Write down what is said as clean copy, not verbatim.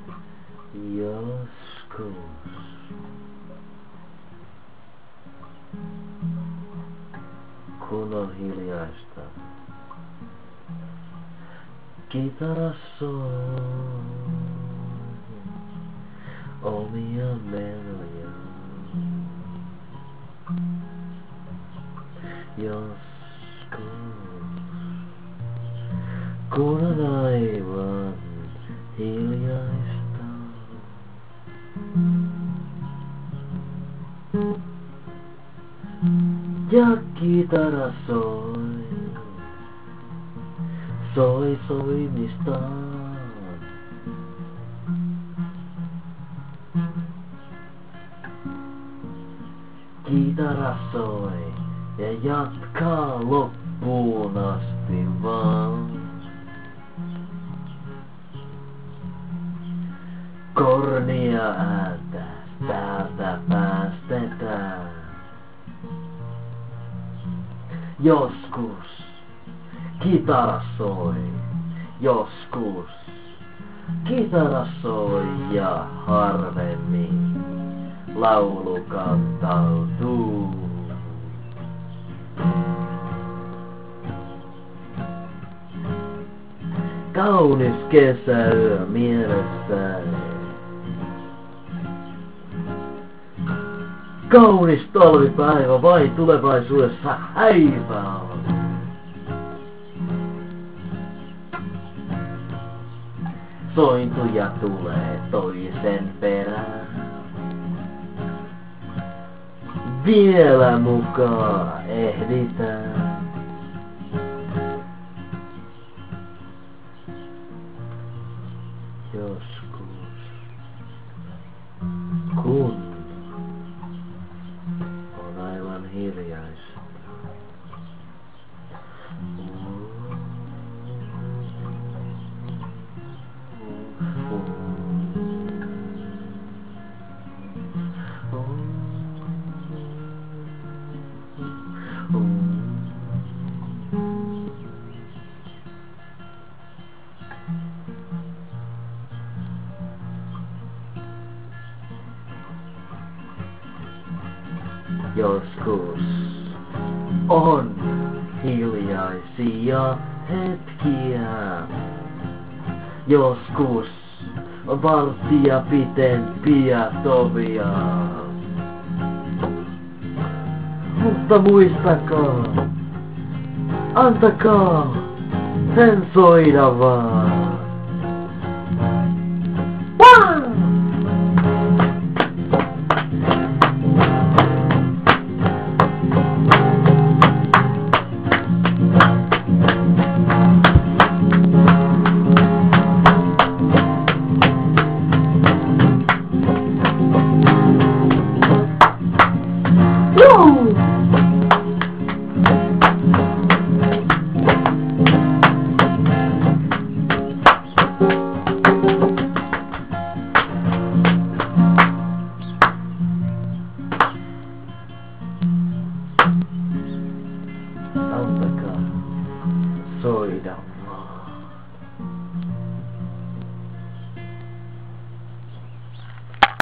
Joskus, kun on hiljaista, kitara soi omia menoja. Joskus, kun on aivan hiljaista, ja kitara soi soimistaan. Kitara soi ja jatkaa loppuun asti vaan. Kornia ääntä täältä päästetään. Joskus kitara soi, joskus kitara soi ja harvemmin laulu kantautuu. Kaunis kesäyö mielessäni. Kaunis talvipäivä vain tulevaisuudessa häivä on. Sointuja tulee toisen perään. Vielä mukaan ehditään. Joskus, kun on aivan hiljaista. Joskus on hiljaisia hetkiä. Joskus varttia pitempiä tovia. Mutta muistakaa, antakaa sen soida vaan. Antakaa soida